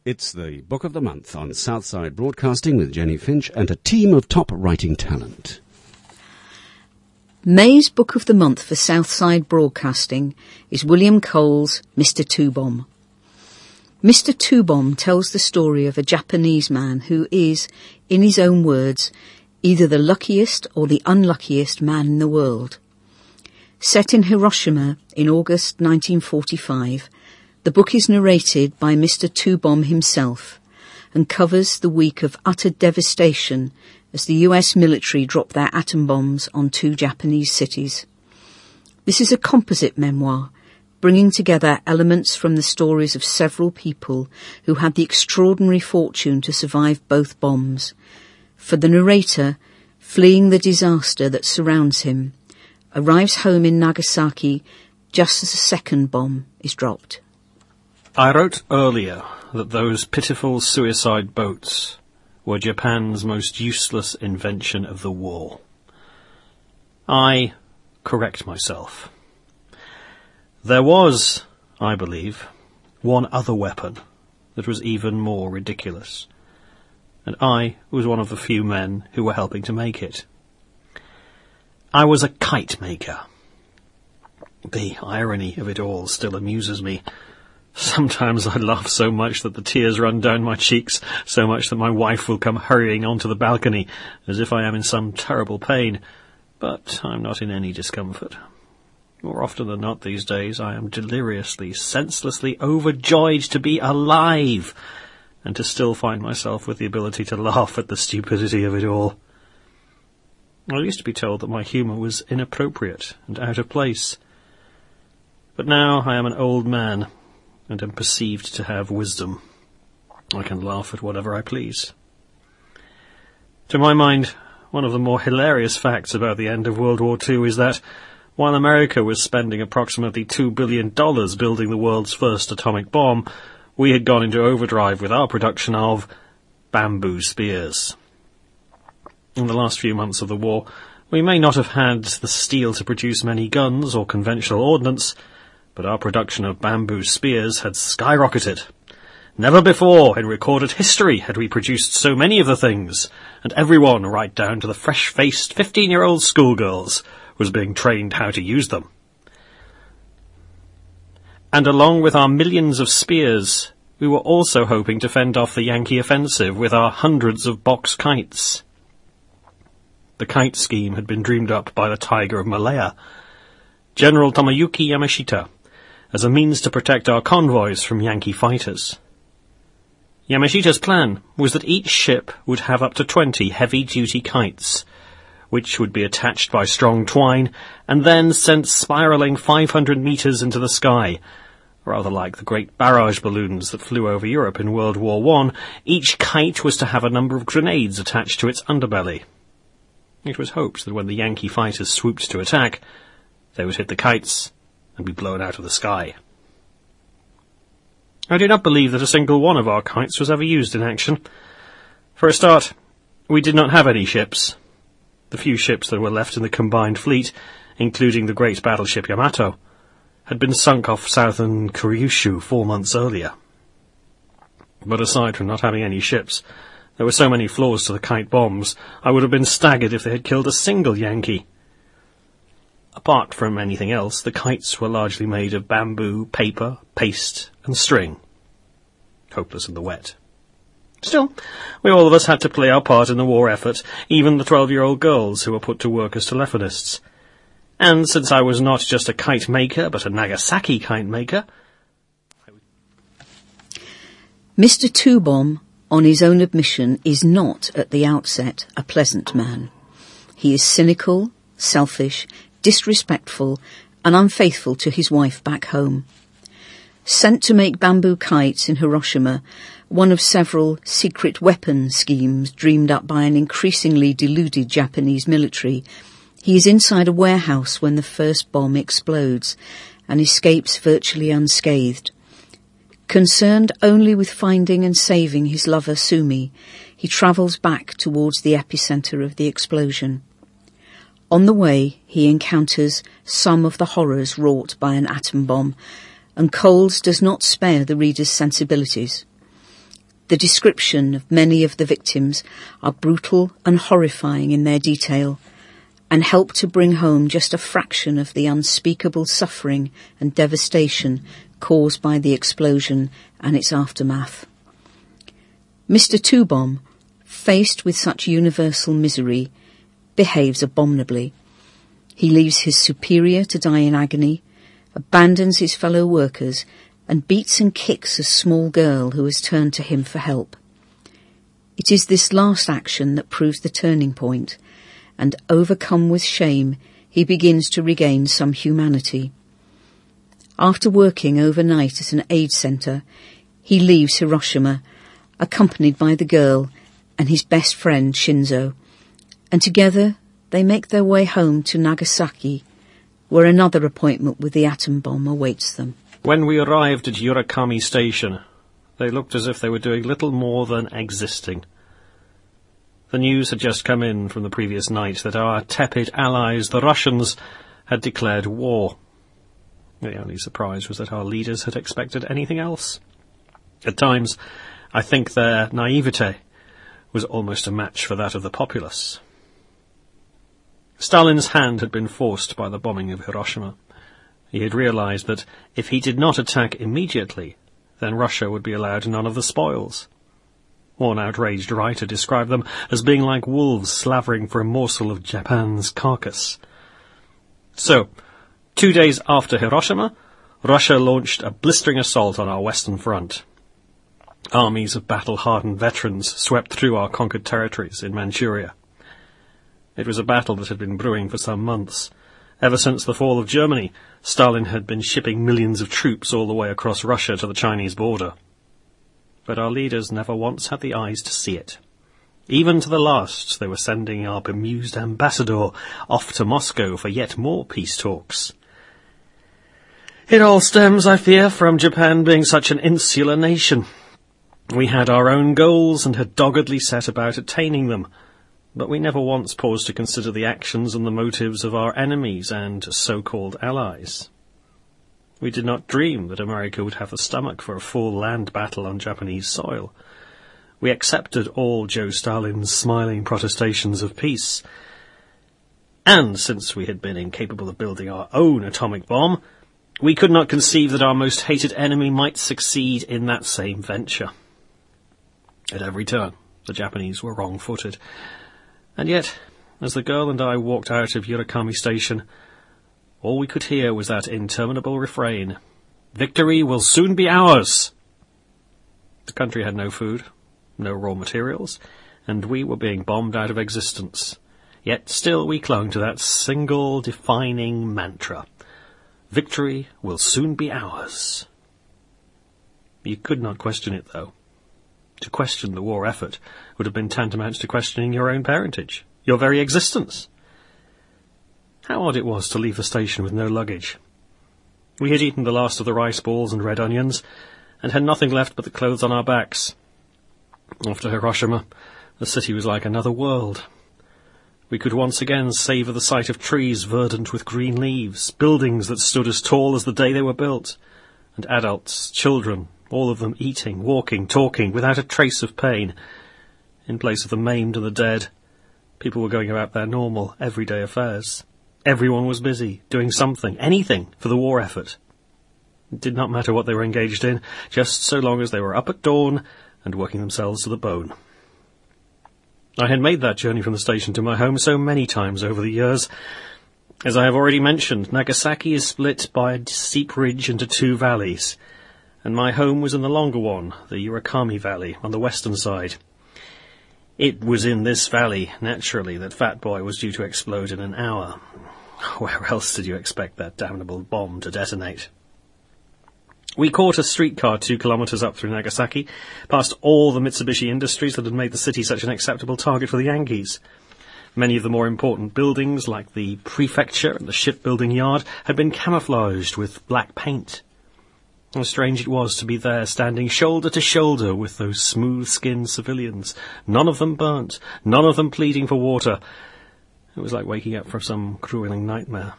It's the Book of the Month on Southside Broadcasting with Jenny Finch and a team of top writing talent. May's Book of the Month for Southside Broadcasting is William Cole's Mr. Two-Bomb. Mr. Two-Bomb tells the story of a Japanese man who is, in his own words, either the luckiest or the unluckiest man in the world. Set in Hiroshima in August 1945, the book is narrated by Mr. Two-Bomb himself and covers the week of utter devastation as the US military dropped their atom bombs on 2 Japanese cities. This is a composite memoir, bringing together elements from the stories of several people who had the extraordinary fortune to survive both bombs. For the narrator, fleeing the disaster that surrounds him, arrives home in Nagasaki just as a second bomb is dropped. I wrote earlier that those pitiful suicide boats were Japan's most useless invention of the war. I correct myself. There was, I believe, one other weapon that was even more ridiculous, and I was one of the few men who were helping to make it. I was a kite maker. The irony of it all still amuses me. Sometimes I laugh so much that the tears run down my cheeks, so much that my wife will come hurrying onto the balcony, as if I am in some terrible pain. But I'm not in any discomfort. More often than not these days, I am deliriously, senselessly overjoyed to be alive, and to still find myself with the ability to laugh at the stupidity of it all. I used to be told that my humour was inappropriate and out of place. But now I am an old man, and am perceived to have wisdom. I can laugh at whatever I please. To my mind, one of the more hilarious facts about the end of World War II is that, while America was spending approximately $2 billion building the world's first atomic bomb, we had gone into overdrive with our production of bamboo spears. In the last few months of the war, we may not have had the steel to produce many guns or conventional ordnance, but our production of bamboo spears had skyrocketed. Never before in recorded history had we produced so many of the things, and everyone, right down to the fresh-faced 15-year-old schoolgirls, was being trained how to use them. And along with our millions of spears, we were also hoping to fend off the Yankee offensive with our hundreds of box kites. The kite scheme had been dreamed up by the Tiger of Malaya, General Tomoyuki Yamashita, as a means to protect our convoys from Yankee fighters. Yamashita's plan was that each ship would have up to 20 heavy-duty kites, which would be attached by strong twine and then sent spiralling 500 metres into the sky. Rather like the great barrage balloons that flew over Europe in World War I, each kite was to have a number of grenades attached to its underbelly. It was hoped that when the Yankee fighters swooped to attack, they would hit the kites and be blown out of the sky. I do not believe that a single one of our kites was ever used in action. For a start, we did not have any ships. The few ships that were left in the combined fleet, including the great battleship Yamato, had been sunk off southern Kyushu 4 months earlier. But aside from not having any ships, there were so many flaws to the kite bombs, I would have been staggered if they had killed a single Yankee. Apart from anything else, the kites were largely made of bamboo, paper, paste, and string. Hopeless in the wet. Still, we all of us had to play our part in the war effort, even the 12-year-old girls who were put to work as telephonists. And since I was not just a kite maker, but a Nagasaki kite maker... Mr. Two-Bomb, on his own admission, is not, at the outset, a pleasant man. He is cynical, selfish, disrespectful, and unfaithful to his wife back home. Sent to make bamboo kites in Hiroshima, one of several secret weapon schemes dreamed up by an increasingly deluded Japanese military, he is inside a warehouse when the first bomb explodes and escapes virtually unscathed. Concerned only with finding and saving his lover Sumi, he travels back towards the epicenter of the explosion. On the way, he encounters some of the horrors wrought by an atom bomb, and Coles does not spare the reader's sensibilities. The description of many of the victims are brutal and horrifying in their detail, and help to bring home just a fraction of the unspeakable suffering and devastation caused by the explosion and its aftermath. Mr. Toobom, faced with such universal misery, behaves abominably. He leaves his superior to die in agony, abandons his fellow workers, and beats and kicks a small girl who has turned to him for help. It is this last action that proves the turning point, and overcome with shame, he begins to regain some humanity. After working overnight at an aid centre, he leaves Hiroshima, accompanied by the girl and his best friend Shinzo, and together they make their way home to Nagasaki, where another appointment with the atom bomb awaits them. When we arrived at Yurakami Station, they looked as if they were doing little more than existing. The news had just come in from the previous night that our tepid allies, the Russians, had declared war. The only surprise was that our leaders had expected anything else. At times, I think their naivete was almost a match for that of the populace. Stalin's hand had been forced by the bombing of Hiroshima. He had realized that if he did not attack immediately, then Russia would be allowed none of the spoils. One outraged writer described them as being like wolves slavering for a morsel of Japan's carcass. So, 2 days after Hiroshima, Russia launched a blistering assault on our western front. Armies of battle-hardened veterans swept through our conquered territories in Manchuria. It was a battle that had been brewing for some months. Ever since the fall of Germany, Stalin had been shipping millions of troops all the way across Russia to the Chinese border. But our leaders never once had the eyes to see it. Even to the last, they were sending our bemused ambassador off to Moscow for yet more peace talks. It all stems, I fear, from Japan being such an insular nation. We had our own goals and had doggedly set about attaining them, but we never once paused to consider the actions and the motives of our enemies and so-called allies. We did not dream that America would have the stomach for a full land battle on Japanese soil. We accepted all Joe Stalin's smiling protestations of peace. And since we had been incapable of building our own atomic bomb, we could not conceive that our most hated enemy might succeed in that same venture. At every turn, the Japanese were wrong-footed. And yet, as the girl and I walked out of Yurakami Station, all we could hear was that interminable refrain, "Victory will soon be ours!" The country had no food, no raw materials, and we were being bombed out of existence. Yet still we clung to that single defining mantra. Victory will soon be ours. You could not question it, though. To question the war effort would have been tantamount to questioning your own parentage, your very existence. How odd it was to leave the station with no luggage. We had eaten the last of the rice balls and red onions, and had nothing left but the clothes on our backs. After Hiroshima, the city was like another world. We could once again savour the sight of trees verdant with green leaves, buildings that stood as tall as the day they were built, and adults, children, all of them eating, walking, talking, without a trace of pain. In place of the maimed and the dead, people were going about their normal, everyday affairs. Everyone was busy, doing something, anything, for the war effort. It did not matter what they were engaged in, just so long as they were up at dawn and working themselves to the bone. I had made that journey from the station to my home so many times over the years. As I have already mentioned, Nagasaki is split by a steep ridge into 2 valleys, and my home was in the longer one, the Yurakami Valley, on the western side. It was in this valley, naturally, that Fat Boy was due to explode in an hour. Where else did you expect that damnable bomb to detonate? We caught a streetcar 2 kilometres up through Nagasaki, past all the Mitsubishi industries that had made the city such an acceptable target for the Yankees. Many of the more important buildings, like the prefecture and the shipbuilding yard, had been camouflaged with black paint. How strange it was to be there, standing shoulder to shoulder with those smooth-skinned civilians, none of them burnt, none of them pleading for water. It was like waking up from some grueling nightmare.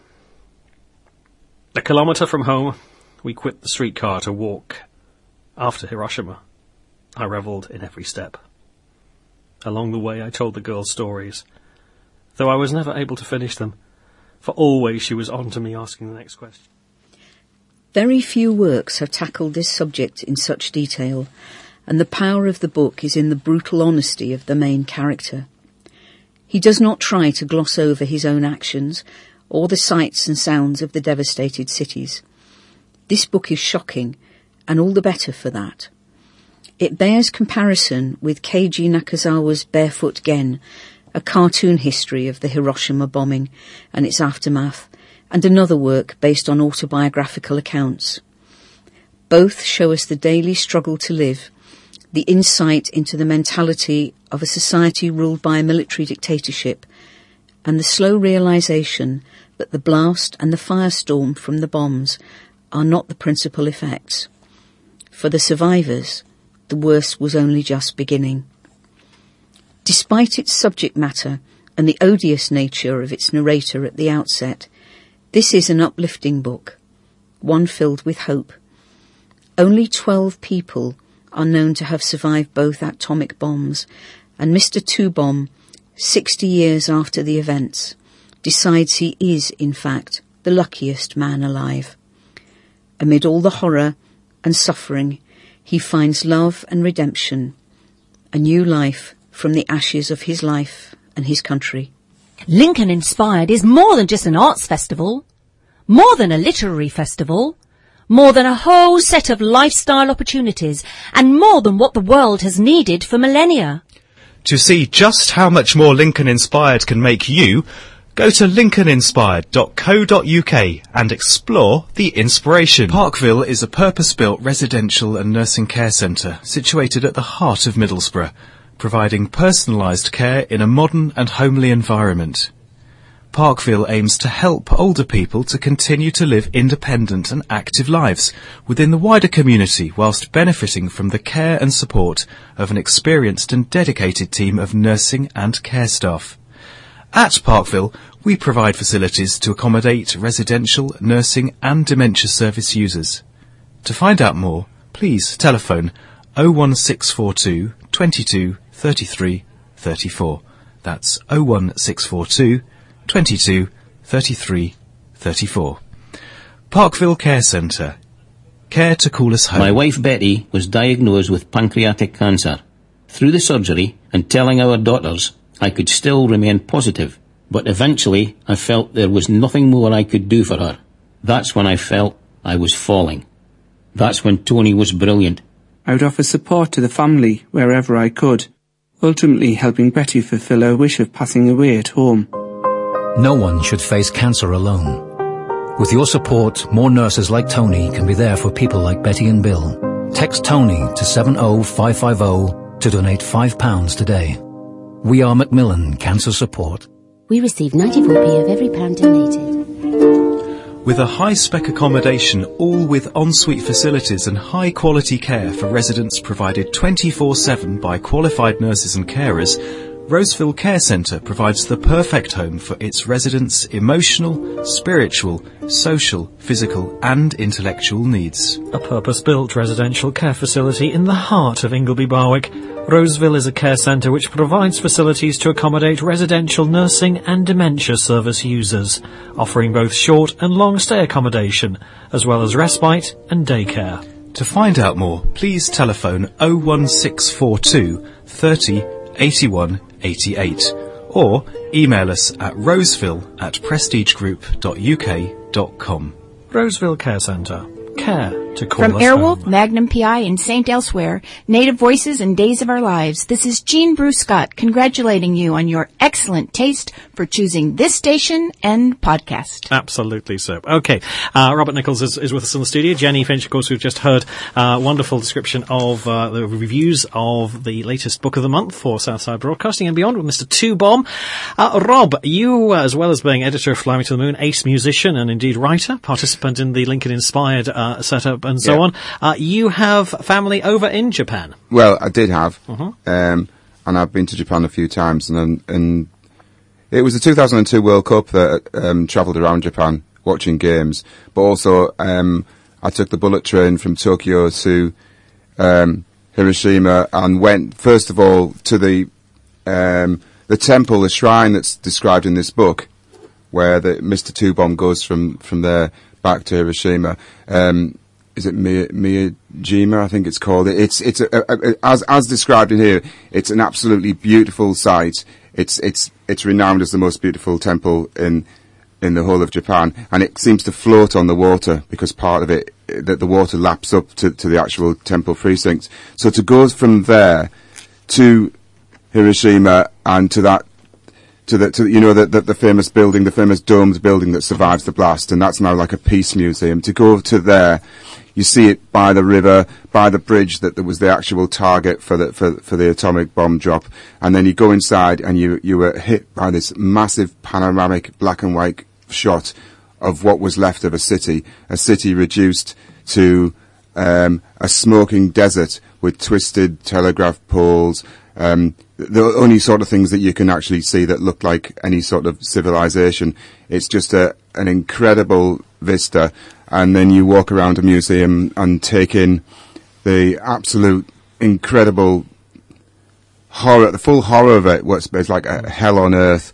A kilometre from home, we quit the streetcar to walk after Hiroshima. I revelled in every step. Along the way I told the girl stories, though I was never able to finish them, for always she was on to me asking the next question. Very few works have tackled this subject in such detail, and the power of the book is in the brutal honesty of the main character. He does not try to gloss over his own actions or the sights and sounds of the devastated cities. This book is shocking, and all the better for that. It bears comparison with Keiji Nakazawa's Barefoot Gen, a cartoon history of the Hiroshima bombing and its aftermath, and another work based on autobiographical accounts. Both show us the daily struggle to live, the insight into the mentality of a society ruled by a military dictatorship, and the slow realization that the blast and the firestorm from the bombs are not the principal effects. For the survivors, the worst was only just beginning. Despite its subject matter and the odious nature of its narrator at the outset, this is an uplifting book, one filled with hope. Only 12 people are known to have survived both atomic bombs, and Mr. Toobom, 60 years after the events, decides he is, in fact, the luckiest man alive. Amid all the horror and suffering, he finds love and redemption, a new life from the ashes of his life and his country. Lincoln Inspired is more than just an arts festival, more than a literary festival, more than a whole set of lifestyle opportunities, and more than what the world has needed for millennia. To see just how much more Lincoln Inspired can make you, go to lincolninspired.co.uk and explore the inspiration. Parkville is a purpose-built residential and nursing care centre situated at the heart of Middlesbrough, providing personalised care in a modern and homely environment. Parkville aims to help older people to continue to live independent and active lives within the wider community whilst benefiting from the care and support of an experienced and dedicated team of nursing and care staff. At Parkville, we provide facilities to accommodate residential, nursing and dementia service users. To find out more, please telephone 01642 22 33 34. That's 01642 22 33 34. Parkville Care Centre. Care to call us home. My wife Betty was diagnosed with pancreatic cancer. Through the surgery and telling our daughters, I could still remain positive, but eventually I felt there was nothing more I could do for her. That's when I felt I was falling. That's when Tony was brilliant. I would offer support to the family wherever I could, ultimately helping Betty fulfill her wish of passing away at home. No one should face cancer alone. With your support, more nurses like Tony can be there for people like Betty and Bill. Text Tony to 70550 to donate £5 today. We are Macmillan Cancer Support. We receive 94p of every pound donated. With a high-spec accommodation, all with ensuite facilities and high-quality care for residents provided 24/7 by qualified nurses and carers, Roseville Care Centre provides the perfect home for its residents' emotional, spiritual, social, physical and intellectual needs. A purpose-built residential care facility in the heart of Ingleby Barwick, Roseville is a care centre which provides facilities to accommodate residential nursing and dementia service users, offering both short and long stay accommodation, as well as respite and daycare. To find out more, please telephone 01642 30 81 88 or email us at roseville@prestigegroup.uk.com. Roseville Care Centre. Care to call From us Airwolf, home. Magnum PI and St. Elsewhere, Native Voices and Days of Our Lives, this is Jean Bruce Scott congratulating you on your excellent taste for choosing this station and podcast. Absolutely so. Okay, Robert Nichols is with us in the studio. Jenny Finch, of course, we've just heard a wonderful description of the reviews of the latest book of the month for Southside Broadcasting and Beyond with Mr. Toobom. Rob, you, as well as being editor of Fly Me to the Moon, ace musician and indeed writer, participant in the Lincoln Inspired setup and so on, you have family over in Japan. Well, I did have, and I've been to Japan a few times, and it was the 2002 World Cup that travelled around Japan watching games, but also I took the bullet train from Tokyo to Hiroshima and went, first of all, to the temple, the shrine that's described in this book, where Mr. Two-Bomb goes from there back to Hiroshima. Is it Miyajima? I think it's called. It's as described in here. It's an absolutely beautiful site. It's renowned as the most beautiful temple in the whole of Japan, and it seems to float on the water because part of it, that the water laps up to the actual temple precincts. So to go from there to Hiroshima and to the famous building, the famous domed building that survives the blast, and that's now like a peace museum. To go to there, you see it by the river, by the bridge that was the actual target for the atomic bomb drop, and then you go inside and you were hit by this massive panoramic black and white shot of what was left of a city reduced to a smoking desert with twisted telegraph poles. The only sort of things that you can actually see that look like any sort of civilization. It's just an incredible vista. And then you walk around a museum and take in the absolute incredible horror, the full horror of it. It's like a hell on earth.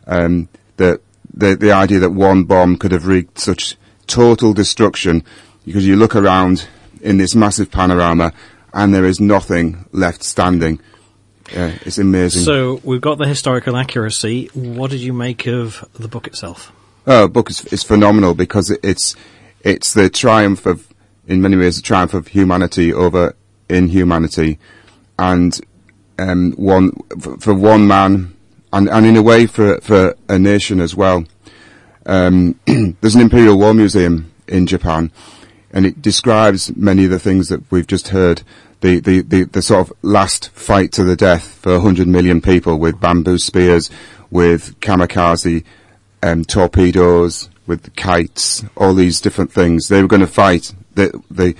The idea that one bomb could have wreaked such total destruction, because you look around in this massive panorama and there is nothing left standing. Yeah, it's amazing. So we've got the historical accuracy. What did you make of the book itself? Oh, the book is phenomenal because it's the triumph of, in many ways, the triumph of humanity over inhumanity, and for one man, and in a way for a nation as well. There's an Imperial War Museum in Japan, and it describes many of the things that we've just heard. The sort of last fight to the death for 100 million people with bamboo spears, with kamikaze torpedoes, with kites, all these different things. They were going to fight. The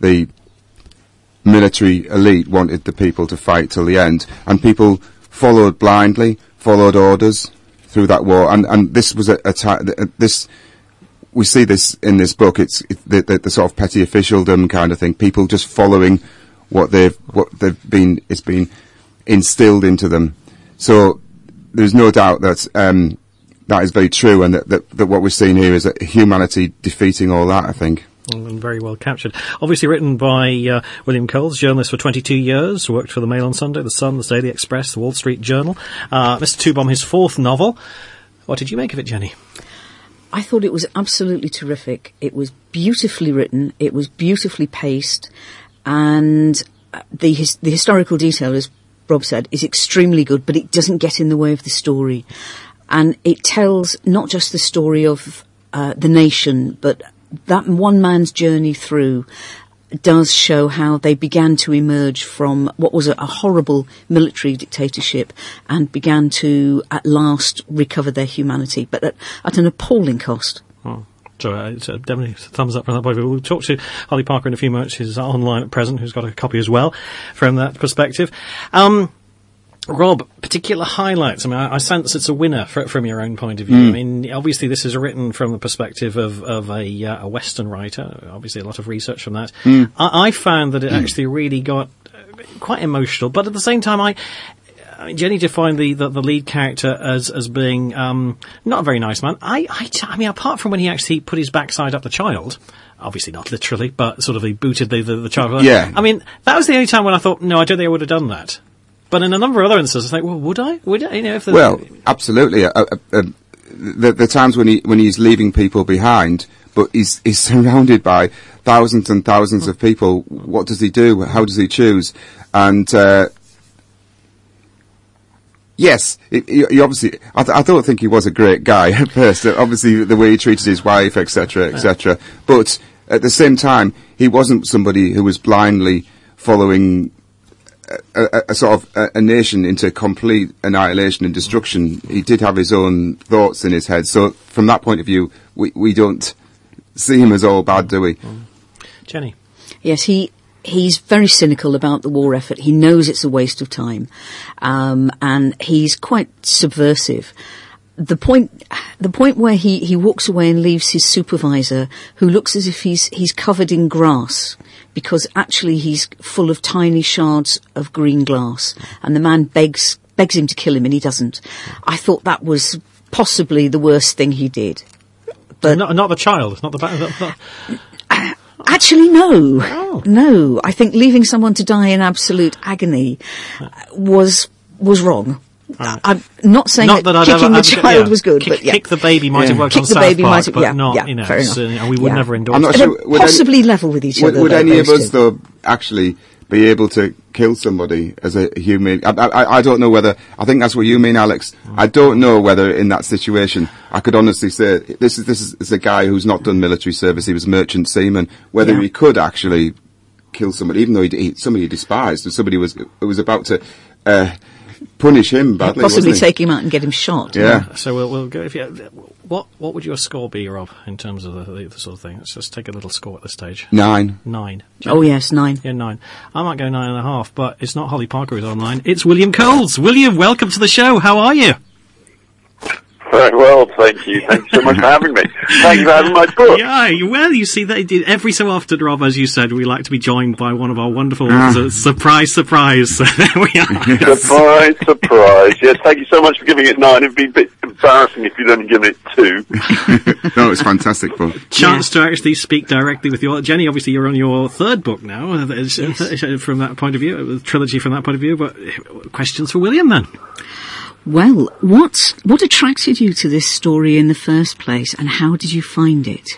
military elite wanted the people to fight till the end, and people followed blindly, followed orders through that war. And this was a time. We see this in this book. It's the sort of petty officialdom kind of thing. People just following what they've been. It's been instilled into them. So there's no doubt that that is very true, and that what we're seeing here is humanity defeating all that, I think. And very well captured. Obviously written by William Coles, journalist for 22 years, worked for the Mail on Sunday, the Sun, the Daily Express, the Wall Street Journal. Mr. Two-Bomb, his fourth novel. What did you make of it, Jenny? I thought it was absolutely terrific. It was beautifully written, it was beautifully paced, and the historical detail, as Rob said, is extremely good, but it doesn't get in the way of the story. And it tells not just the story of the nation, but that one man's journey through does show how they began to emerge from what was a horrible military dictatorship and began to at last recover their humanity, but at an appalling cost. Oh. So it's definitely a thumbs up from that point. We'll talk to Holly Parker in a few moments, who's online at present, who's got a copy as well from that perspective. Rob, particular highlights. I mean, I sense it's a winner from your own point of view. I mean, obviously this is written from the perspective of a Western writer. Obviously a lot of research from that. I found that it actually really got quite emotional, but at the same time, Jenny defined the lead character as being not a very nice man. I mean, apart from when he actually put his backside up the child, obviously not literally, but sort of he booted the child. Yeah. I mean, that was the only time when I thought, no, I don't think I would have done that. But in a number of other instances, I think, well, would I? You know, if well, absolutely. The times when he's leaving people behind, but he's surrounded by thousands and thousands of people. What does he do? How does he choose? And yes, he obviously. I don't think he was a great guy at first. Obviously, the way he treated his wife, etc., etc. But at the same time, he wasn't somebody who was blindly following a sort of a nation into complete annihilation and destruction. He did have his own thoughts in his head. So from that point of view, we don't see him as all bad, do we? Jenny? Yes, he's very cynical about the war effort. He knows it's a waste of time. And he's quite subversive. the point where he walks away and leaves his supervisor, who looks as if he's covered in grass, because actually he's full of tiny shards of green glass, and the man begs him to kill him, and he doesn't. I thought that was possibly the worst thing he did. But not the child, not the. Actually, no. Oh. No. I think leaving someone to die in absolute agony was wrong. Right. I'm not saying that kicking the child was good, but kick the baby might have worked on South Park, but not, you know, and we would never endorse. I'm not sure. Possibly level with each other. Would any of us, though, actually be able to kill somebody as a human? I don't know whether. I think that's what you mean, Alex. I don't know whether in that situation I could honestly say this is a guy who's not done military service. He was a merchant seaman. Whether he could actually kill somebody, even though somebody he despised, or somebody was about to punish him badly, possibly take him out and get him shot. Yeah. So we'll go. What would your score be, Rob, in terms of the sort of thing? Let's just take a little score at this stage. 9. 9. Oh yes, 9. Yeah, 9. I might go 9.5, but it's not Holly Parker who's online. It's William Coles. William, welcome to the show. How are you? Very well, thank you. Thank you so much for having me. Thank you for having my book. Yeah, well, you see, they did every so often, Rob, as you said, we like to be joined by one of our wonderful surprise. So there we are. Surprise. Yes, thank you so much for giving it 9. It'd be a bit embarrassing if you'd only given it 2. No, it's fantastic book. Chance to actually speak directly with your Jenny. Obviously, you're on your 3rd book now, from that point of view, trilogy from that point of view. But questions for William then? Well, what attracted you to this story in the first place, and how did you find it?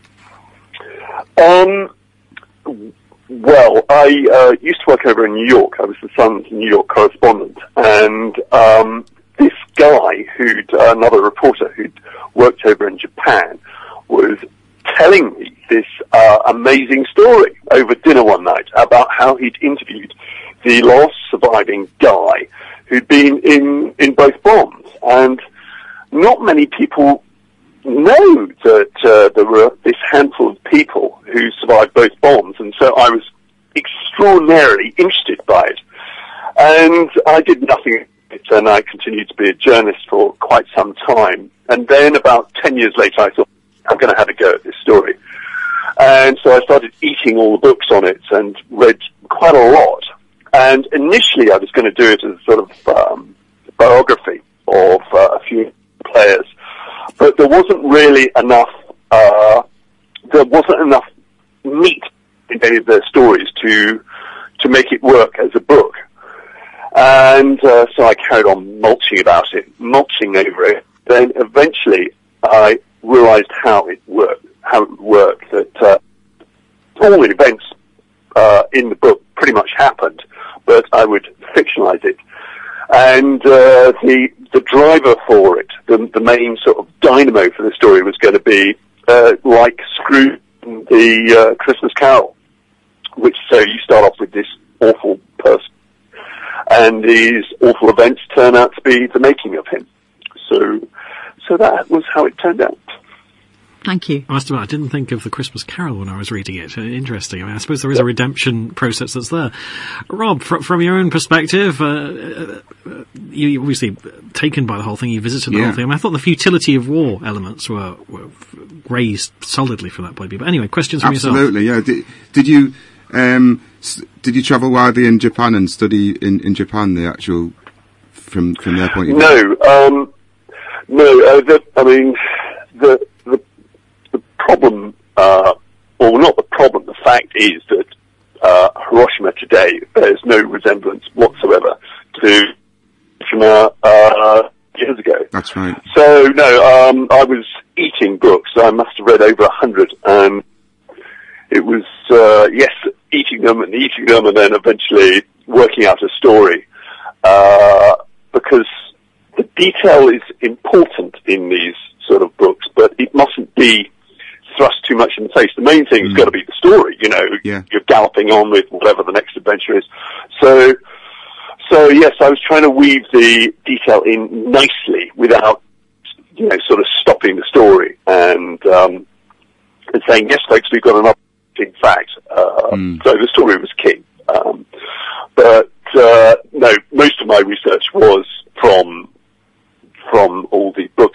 Well, I used to work over in New York. I was the Sun's New York correspondent, and this guy, another reporter who'd worked over in Japan, was telling me this amazing story over dinner one night about how he'd interviewed the last surviving guy who'd been in both bombs. And not many people know that there were this handful of people who survived both bombs, and so I was extraordinarily interested by it. And I did nothing with it, and I continued to be a journalist for quite some time. And then about 10 years later, I thought, I'm going to have a go at this story. And so I started eating all the books on it and read quite a lot. And initially I was going to do it as a sort of biography of a few players. But there wasn't really enough, meat in any of their stories to make it work as a book. And so I carried on mulching over it. Then eventually I realized how it worked, that all the events in the book pretty much happened, but I would fictionalize it. And the driver for it, the main sort of dynamo for the story, was going to be like Scrooge in the Christmas Carol, which so you start off with this awful person, and these awful events turn out to be the making of him. So that was how it turned out. Thank you. I must admit, I didn't think of the Christmas Carol when I was reading it. Interesting. I mean, I suppose there is a redemption process that's there. Rob, from your own perspective, you obviously taken by the whole thing. You visited the whole thing. I mean, I thought the futility of war elements were raised solidly from that point of view. But anyway, questions from yourself. Absolutely, yeah. Did you travel widely in Japan and study in Japan the actual from their point of view? No. The problem, or not the problem, the fact is that Hiroshima today bears no resemblance whatsoever to Hiroshima years ago. That's right. So, no, I was eating books. I must have read over 100, and it was, eating them, and then eventually working out a story, because the detail is important in these sort of books, but it mustn't be thrust too much in the face. The main thing has got to be the story, You're galloping on with whatever the next adventure is. So yes, I was trying to weave the detail in nicely without, sort of stopping the story and saying, yes, folks, we've got another big fact. So the story was king. But no, most of my research was from all the book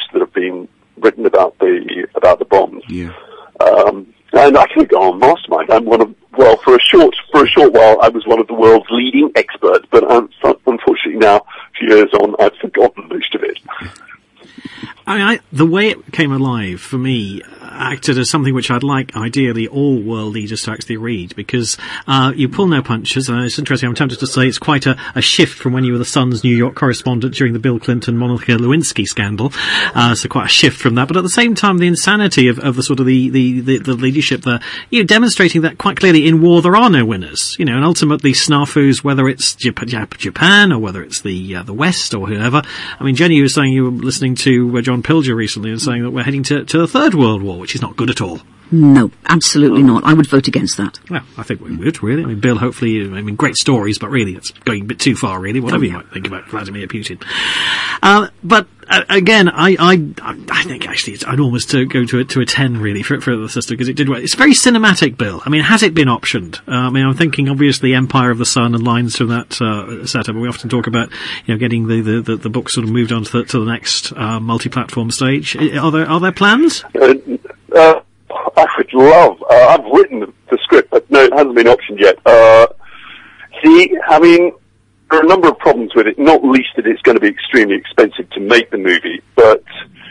world's leading expert, but unfortunately now, a few years on, I've forgotten most of it. I mean, the way it came alive for me acted as something which I'd like, ideally, all world leaders to actually read, because you pull no punches, and it's interesting, I'm tempted to say it's quite a shift from when you were the Sun's New York correspondent during the Bill Clinton Monica Lewinsky scandal, so quite a shift from that, but at the same time, the insanity of the sort of the leadership there, demonstrating that quite clearly in war there are no winners, and ultimately snafus, whether it's Japan or whether it's the West or whoever. I mean, Jenny, you were saying you were listening to John Pilger recently and saying that we're heading to the Third World War, which is not good at all. No, absolutely not. I would vote against that. Well, I think we would, really. I mean, Bill, hopefully, great stories, but really, it's going a bit too far, really, whatever you might think about Vladimir Putin. But again, I think actually I'd almost go to a 10, really, for the system, because it did work. It's very cinematic, Bill. I mean, has it been optioned? I'm thinking, obviously, Empire of the Sun and lines from that setup, and we often talk about, getting the book sort of moved on to the next multi-platform stage. Are there plans? I would love. I've written the script, but no, it hasn't been optioned yet. I mean, there are a number of problems with it. Not least that it's going to be extremely expensive to make the movie, but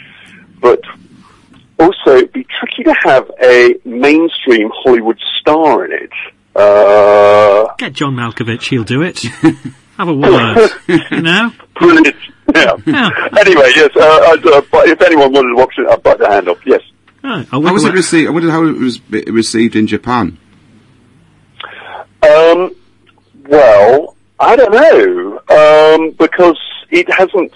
also it'd be tricky to have a mainstream Hollywood star in it. Get John Malkovich; he'll do it. Have a word, Brilliant. Yeah. Anyway, yes. But if anyone wanted to watch it, I'd bite the hand off. Yes. How was it received? I wondered how it was received in Japan. Well, I don't know, because it hasn't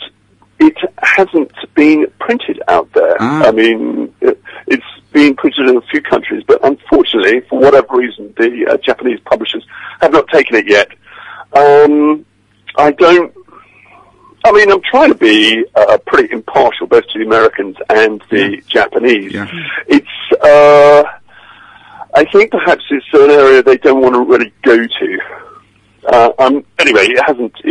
been printed out there. I mean, it's been printed in a few countries, but unfortunately, for whatever reason, the Japanese publishers have not taken it yet. I'm trying to be pretty impartial, both to the Americans and the Japanese. Yeah. It's, I think perhaps it's an area they don't want to really go to. Anyway, it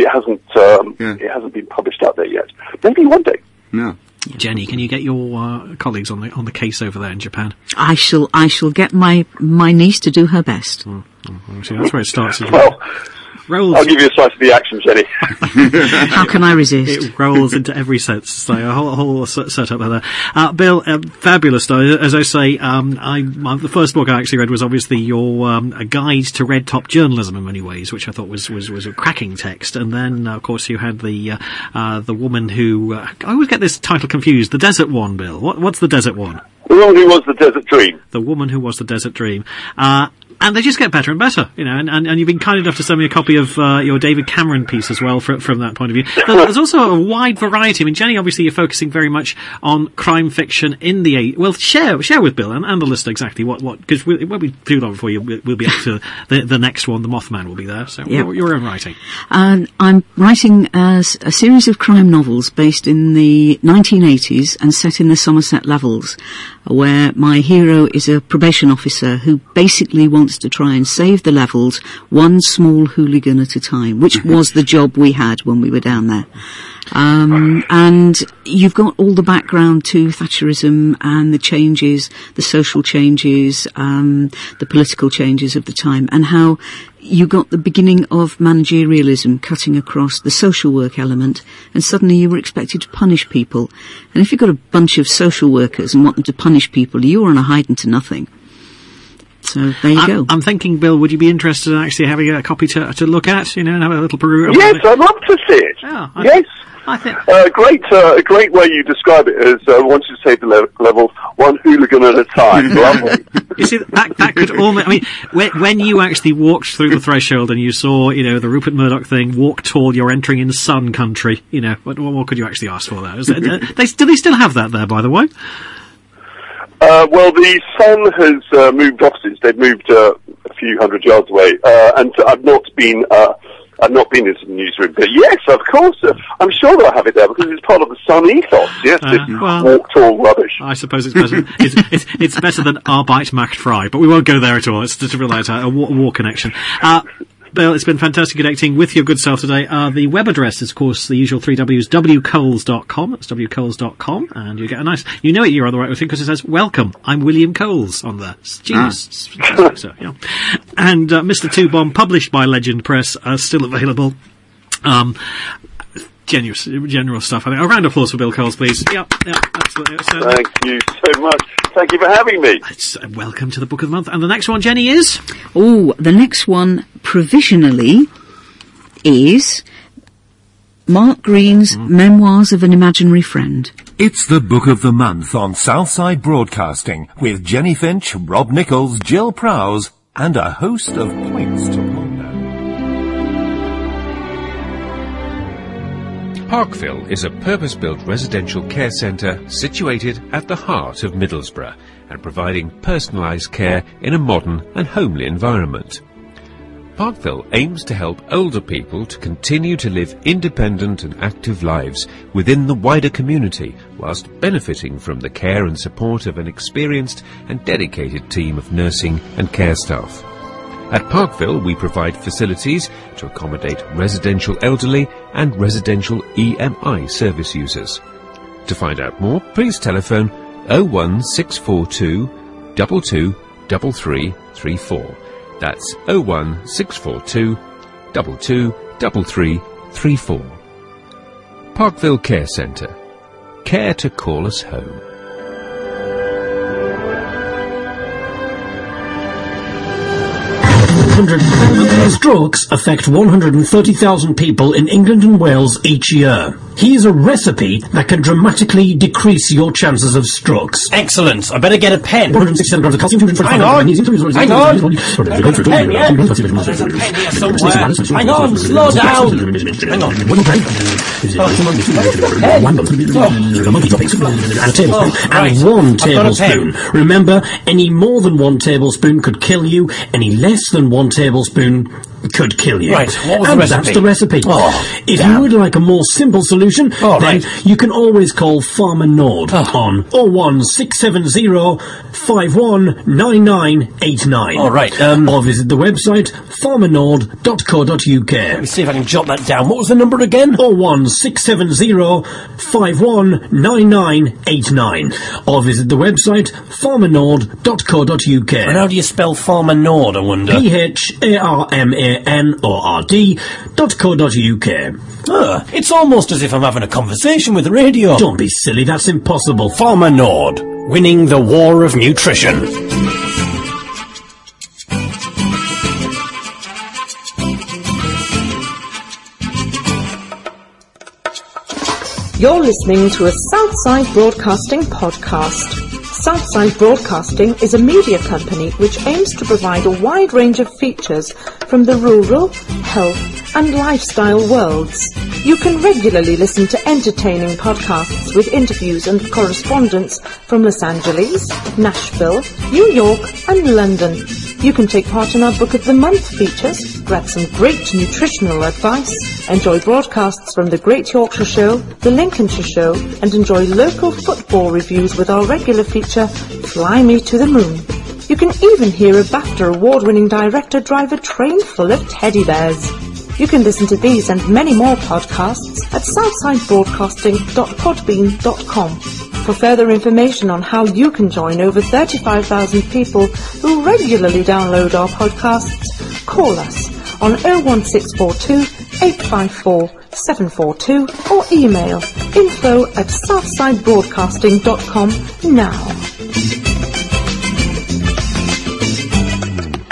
hasn't been published out there yet. Maybe one day. No. Jenny, can you get your colleagues on the case over there in Japan? I shall get my niece to do her best. See, that's where it starts. Well, I'll give you a slice of the action, Jenny. How can I resist? It rolls into every sense. So a whole setup there. Bill, fabulous though. As I say, the first book I actually read was obviously your a guide to red top journalism in many ways, which I thought was a cracking text. And then, of course, you had the woman who I always get this title confused. The Desert One, Bill. What's the Desert One? The woman who was the Desert Dream. The woman who was the Desert Dream. And they just get better and better, and you've been kind enough to send me a copy of your David Cameron piece as well from that point of view. There's also a wide variety. I mean, Jenny, obviously you're focusing very much on crime fiction in the 80s. Well, share with Bill and the listener exactly what, because when we do that for you, we'll be up to the next one. The Mothman will be there. So your own writing. I'm writing a series of crime novels based in the 1980s and set in the Somerset Levels, where my hero is a probation officer who basically wants to try and save the Levels one small hooligan at a time, which was the job we had when we were down there. And you've got all the background to Thatcherism and the changes, the social changes, the political changes of the time, and how you got the beginning of managerialism cutting across the social work element, and suddenly you were expected to punish people. And if you've got a bunch of social workers and want them to punish people, you're on a hiding to nothing. So there you go. I'm thinking, Bill, would you be interested in actually having a copy to look at, and have a little peruse? Yes, I'd love to see it. Yes. I think a great way you describe it is once you save the levels, one hooligan at a time. Lovely. You see, that could almost. I mean, when you actually walked through the threshold and you saw, the Rupert Murdoch thing, walk tall, you're entering in Sun country. What more could you actually ask for there? Do they still have that there, by the way? Well, the Sun has moved offices. They've moved a few hundred yards away, and I've not been into the newsroom. But yes, of course, I'm sure they'll have it there because it's part of the Sun ethos. Yes, walk tall rubbish. I suppose it's better. it's better than Arbeit macht frei, but we won't go there at all. It's just a war connection. Bill, it's been fantastic connecting with your good self today. The web address is, of course, the usual 3 W's, wcoles.com. That's wcoles.com, and you get a nice... You know you're on the right thing because it says, welcome, I'm William Coles on there. It's genius. It's fantastic, so, yeah. And Mr. Two Bomb, published by Legend Press, still available. General stuff. I think. A round of applause for Bill Coles, please. Yep, absolutely. Thank you so much. Thank you for having me. Welcome to the Book of the Month. And the next one, Jenny, is? Oh, the next one, provisionally, is Mark Green's Memoirs of an Imaginary Friend. It's the Book of the Month on Southside Broadcasting with Jenny Finch, Rob Nichols, Jill Prowse, and a host of points to ponder. Parkville is a purpose-built residential care centre situated at the heart of Middlesbrough and providing personalised care in a modern and homely environment. Parkville aims to help older people to continue to live independent and active lives within the wider community whilst benefiting from the care and support of an experienced and dedicated team of nursing and care staff. At Parkville, we provide facilities to accommodate residential elderly and residential EMI service users. To find out more, please telephone 01642 223334. That's 01642 223334. Parkville Care Centre. Care to call us home. Strokes affect 130,000 people in England and Wales each year. Here's a recipe that can dramatically decrease your chances of strokes. Excellent. I better get a pen. 167 grams of calcium, 225 Hang on. Hang on. There's a pen here. There's a pen here somewhere. Hang on. Slow down. Hang on. And a tablespoon. And 1 tablespoon. Remember, any more than 1 tablespoon could kill you. Any less than 1 tablespoon could kill you. Right, what was and the recipe? That's the recipe. If you would like a more simple solution, then you can always call Farmer Nord on 01670 519989. All right. Or visit the website farmernord.co.uk. Let me see if I can jot that down. What was the number again? 01670 519989. Or visit the website farmernord.co.uk. And how do you spell Farmer Nord, I wonder? PHARMANORD.co.uk. It's almost as if I'm having a conversation with the radio. Don't be silly, that's impossible. Farmer Nord, winning the war of nutrition. You're listening to a Southside Broadcasting podcast. Southside Broadcasting is a media company which aims to provide a wide range of features from the rural, health and lifestyle worlds. You can regularly listen to entertaining podcasts with interviews and correspondence from Los Angeles, Nashville, New York and London. You can take part in our Book of the Month features, grab some great nutritional advice, enjoy broadcasts from the Great Yorkshire Show, the Lincolnshire Show, and enjoy local football reviews with our regular feature, Fly Me to the Moon. You can even hear a BAFTA award-winning director drive a train full of teddy bears. You can listen to these and many more podcasts at southsidebroadcasting.podbean.com. For further information on how you can join over 35,000 people who regularly download our podcasts, call us on 01642 854 742 or email info@southsidebroadcasting.com now.